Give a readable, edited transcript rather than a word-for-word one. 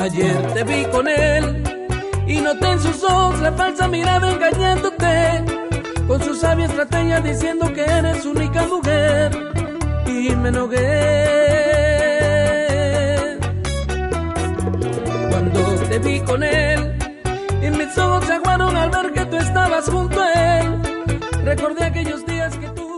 Ayer te vi con él y noté en sus ojos la falsa mirada engañándote, con su sabia estrategia diciendo que eres su única mujer, y me enogué. Cuando te vi con él y mis ojos se aguaron al ver que tú estabas junto a él, recordé aquellos días que tú